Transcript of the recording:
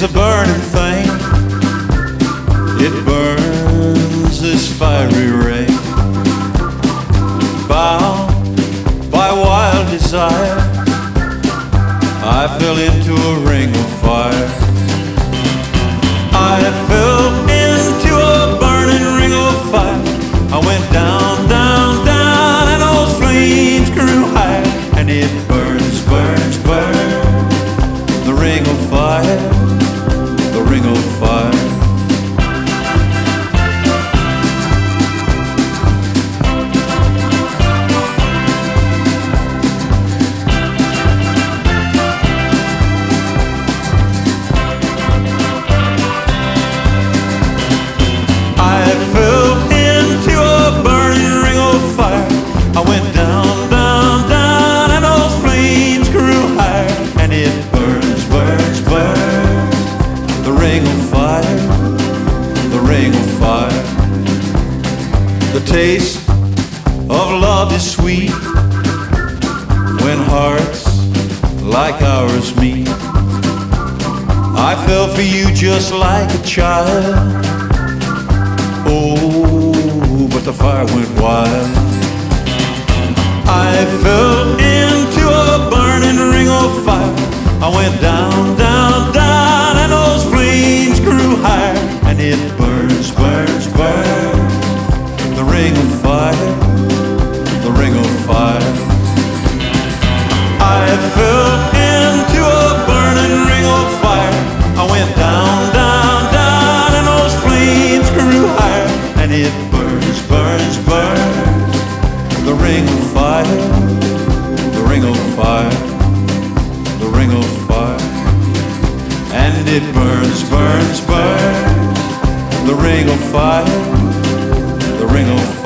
is a burning thing. It burns this fiery ray. Bound by wild desire, I fell into a ring of fire. I fell into a burning ring of fire. I went down, down, down, and those flames grew higher. And it burns, burns, burns, the ring of fire, the ring of fire. I went down, down, down, and those flames grew higher. And it burns, burns, burns, the ring of fire, the ring of fire. The taste of love is sweet when hearts like ours meet. I fell for you just like a child. Oh, but the fire went wild. I fell into a burning ring of fire. I went down, down, down, and those flames grew higher. And it burns, burns, burns, the ring of fire, the ring of fire. I fell into a burning ring of fire. I went down, down, down, and those flames grew higher. And it burns, burns, burns, the ring of fire, the ring of fire, the ring of fire. And it burns, burns, burns, the ring of fire, the ring of fire.